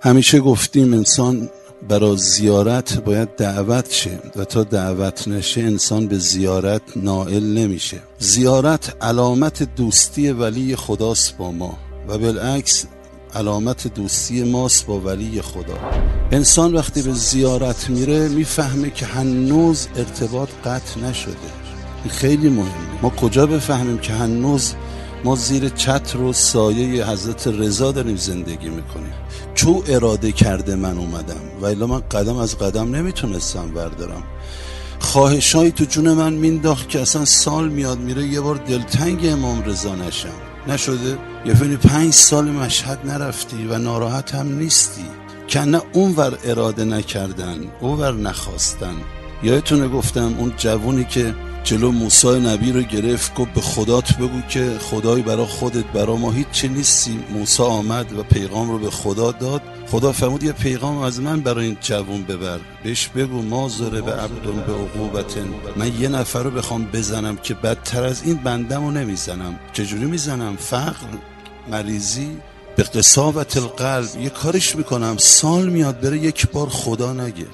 همیشه گفتیم انسان برای زیارت باید دعوت شه و تا دعوت نشه انسان به زیارت نائل نمیشه. زیارت علامت دوستی ولی خداست با ما و بالعکس علامت دوستی ماست با ولی خدا. انسان وقتی به زیارت میره میفهمه که هنوز ارتباط قطع نشده. این خیلی مهمه. ما کجا بفهمیم که هنوز ما زیر چتر و سایه حضرت رضا داریم زندگی میکنیم؟ چو اراده کرده من اومدم و الا من قدم از قدم نمیتونستم بردارم. خواهشایی تو جون من مینداخت که اصلا سال میاد میره یه بار دلتنگ امام رضا نشم. نشده؟ یه فیلم 5 سال مشهد نرفتی و ناراحت هم نیستی که نه اونور اراده نکردن اونور نخواستن. یادتونه گفتم اون جوونی که جلو موسی نبی رو گرفت گفت به خدات بگو که خدای برا خودت برا ما هیچ چی نیستی. موسی آمد و پیغام رو به خدا داد. خدا فرمود یه پیغام از من برای این جوون ببر، بهش بگو ما ضرب عبد به عقوبت، من یه نفر رو بخوام بزنم که بدتر از این بندم رو نمیزنم. چجوری میزنم؟ فقر، مریضی، به قساوت القلب. یه کارش میکنم سال میاد بره یک بار خدا نگه،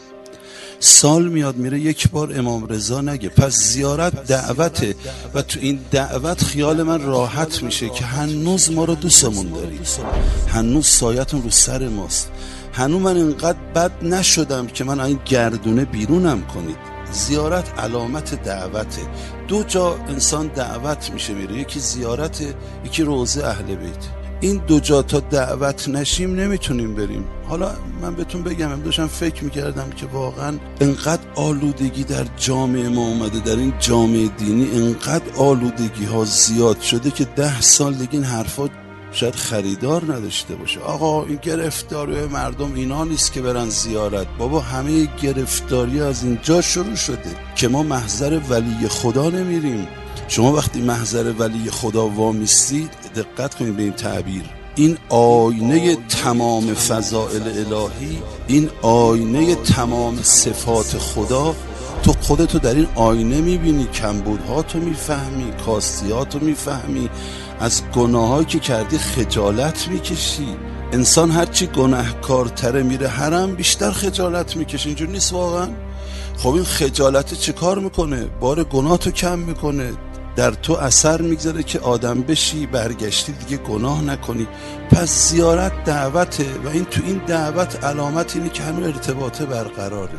سال میاد میره یک بار امام رضا نگه. پس زیارت دعوته و تو این دعوت خیال من راحت میشه که هنوز ما رو دوستمون دارید، هنوز سایتون رو سر ماست، هنوز من اینقدر بد نشدم که من این گردونه بیرونم کنید. زیارت علامت دعوته. 2 جا انسان دعوت میشه میره، یکی زیارته یکی روضه اهل بیت. این 2 جا تا دعوت نشیم نمیتونیم بریم. حالا من بهتون بگم، من داشتم فکر میکردم که واقعا انقدر آلودگی در جامعه ما اومده، در این جامعه دینی انقدر آلودگی ها زیاد شده که 10 سال دیگه این حرفا شاید خریدار نداشته باشه. آقا این گرفتاری مردم اینا نیست که برن زیارت. بابا همه گرفتاری از اینجا شروع شده که ما محضر ولی خدا نمیریم. شما وقتی محضر ولی خدا وامیستید، دقت کنید به این تعبیر، این آینه تمام فضائل الهی، این آینه تمام صفات خدا، تو خودتو در این آینه میبینی، کمبودهاتو میفهمی، کاستیاتو میفهمی، از گناهایی که کردی خجالت میکشی. انسان هرچی گناهکارتره میره حرم بیشتر خجالت میکشه. اینجور نیست واقعا؟ خب این خجالت چه کار میکنه؟ بار گناهتو کم میکنه، در تو اثر میگذاره که آدم بشی، برگشتی دیگه گناه نکنی. پس زیارت دعوته و این تو این دعوت علامت اینه که هنوز ارتباطه برقراره.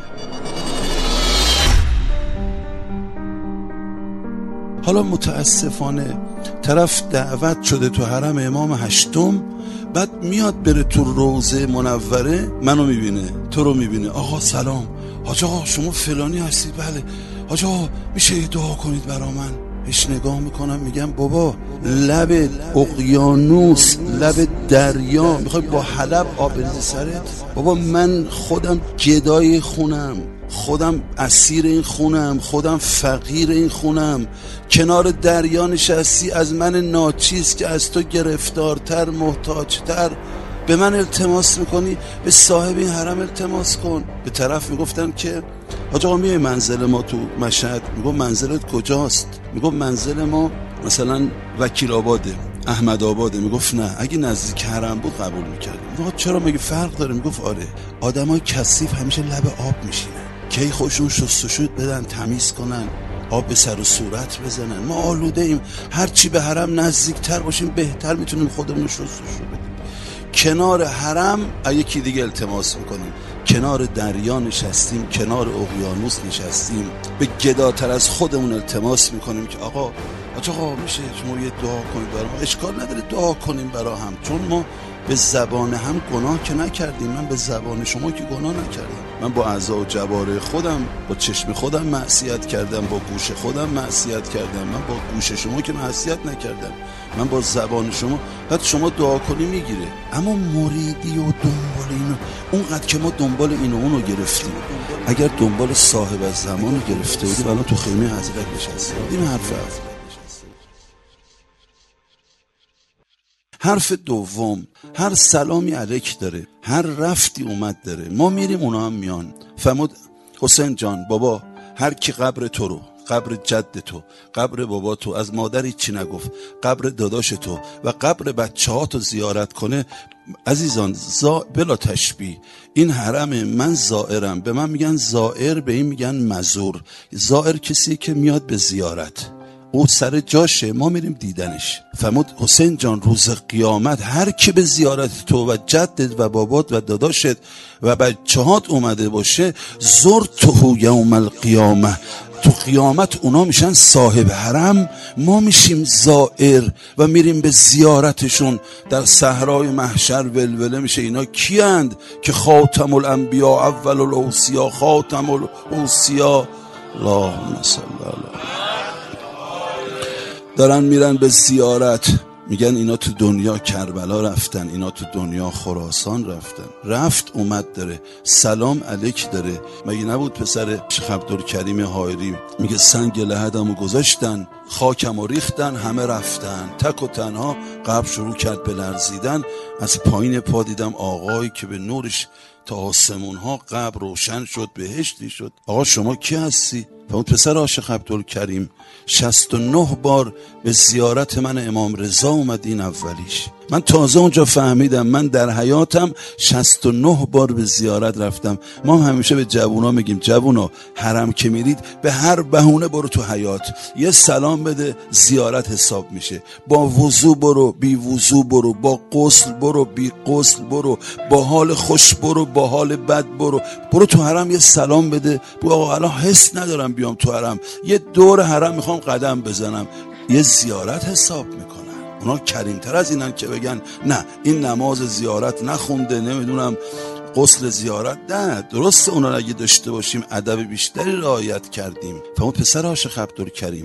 حالا متاسفانه طرف دعوت شده تو حرم امام 8، بعد میاد بره تو روضه منوره، منو میبینه، تو رو میبینه. آقا سلام، حاج آقا شما فلانی هستید؟ بله. حاج آقا میشه یه دعا کنید برا من؟ هیچ نگاه میکنم میگم بابا لب اقیانوس، لب دریا، میخوای با حلب آب بریزی سرت؟ بابا من خودم گدای خونم، خودم اسیر این خونم، خودم فقیر این خونم، کنار دریا نشستی از من ناچیز که از تو گرفتارتر محتاجتر به من التماس میکنی؟ به صاحب این حرم التماس کن. به طرف میگفتم که حاج آقا میای منزل ما تو مشهد؟ میگم منزلت کجاست؟ میگم منزل ما مثلا وکیل آباده، احمد آباده. میگفت نه، اگه نزدیک حرم بود قبول میکردم. میگم چرا، مگه فرق داره؟ میگفت آره، آدمای کثیف همیشه لب آب میشینن، کی خودشون شستشو بدن، تمیز کنن، آب به سر و صورت بزنن. ما آلوده ایم، هرچی به حرم نزدیکتر باشیم بهتر میتونیم خودمون شستشو بدیم. کنار حرم یکی دیگه التماس میکنیم، کنار دریا نشستیم، کنار اقیانوس نشستیم، به گداتر از خودمون التماس میکنیم که آقا میشه شما یه دعا کنید برای ما؟ اشکال نداره دعا کنیم برای هم، چون ما به زبان هم گناه که نکردیم. من به زبان شما که گناه نکردم، من با اعضا و جوارح خودم، با چشم خودم معصیت کردم، با گوش خودم معصیت کردم، من با گوش شما که معصیت نکردم، من با زبان شما. بعد شما دعا کنی میگیره. اما مریدی و دنبال اینو، اونقدر که ما دنبال اینو اونو گرفتیم، اگر دنبال صاحب از زمانو گرفته بودیم الان تو خیمه حضرت نشسته بودیم. حرف دوم، هر سلامی علیک داره، هر رفتی اومد داره. ما میریم اونا هم میان. فرمود حسین جان بابا، هر کی قبر تو رو، قبر جد تو، قبر بابا تو، از مادر چی نگفت، قبر داداش تو و قبر بچه‌هاتو زیارت کنه، عزیزان بلا تشبیه این حرم من زائرم، به من میگن زائر، به این میگن مزور. زائر کسی که میاد به زیارت، او سر جاشه، ما میریم دیدنش. فرمود حسین جان روز قیامت هر کی به زیارت تو و جدت و بابات و داداشت و بچهات اومده باشه، زرته یوم القیامه، تو قیامت اونا میشن صاحب حرم، ما میشیم زائر و میریم به زیارتشون. در صحرای محشر ولوله میشه اینا کیند که خاتم الانبیا اول الاوصیا، خاتم الاوصیا، اللهم صل علی، دارن میرن به زیارت، میگن اینا تو دنیا کربلا رفتن، اینا تو دنیا خراسان رفتن، رفت اومد داره، سلام علیک داره. مگه نبود پسر شیخ عبدالکریم حائری میگه سنگ لحدمو گذاشتن، خاکمو ریختن، همه رفتن، تک و تنها قبر شروع کرد به لرزیدن. از پایین پا دیدم آقایی که به نورش تا آسمون ها قبر روشن شد، بهشتی شد. آقا شما کی هستی؟ اون پسر عاشق عبدالکریم 69 بار به زیارت من امام رضا اومد، این اولیش. من تازه اونجا فهمیدم من در حیاتم 69 بار به زیارت رفتم. ما همیشه به جوونا میگیم جوونا حرم که میرید به هر بهونه برو تو حیات، یه سلام بده، زیارت حساب میشه. با وضو برو، بی وضو برو، با غسل برو، بی غسل برو، با حال خوش برو، با حال بد برو تو حرم یه سلام بده. آقا الان حس ندارم بیام تو حرم، یه دور حرم میخوام قدم بزنم، یه زیارت حساب میکنن. اونا کریمتر از اینن که بگن نه این نماز زیارت نخونده، نمیدونم غسل زیارت. نه، درسته اونا اگه داشته باشیم ادب بیشتری رعایت کردیم. فهمون پسر عاشق عبدالکریم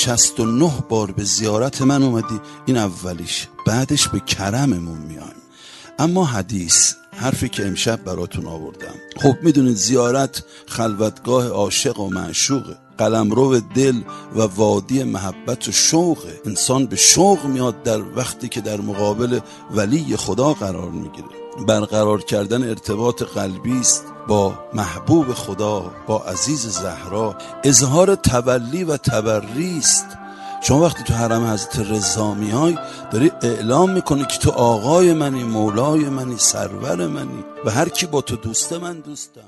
69 بار به زیارت من اومدی، این اولیش، بعدش به کرممون میایم. اما حرفی که امشب براتون آوردم، خب میدونید زیارت خلوتگاه عاشق و معشوقه، قلمرو دل و وادی محبت و شوقه. انسان به شوق میاد در وقتی که در مقابل ولی خدا قرار میگیره. برقرار کردن ارتباط قلبی است با محبوب خدا، با عزیز زهرا، اظهار تولی و تبری است. شما وقتی تو حرم حضرت رضا میای داری اعلام میکنی که تو آقای منی، مولای منی، سرور منی و هر کی با تو دوسته من دوستم.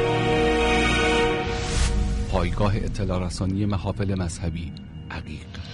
پایگاه اطلاع رسانی محافل مذهبی عقیق.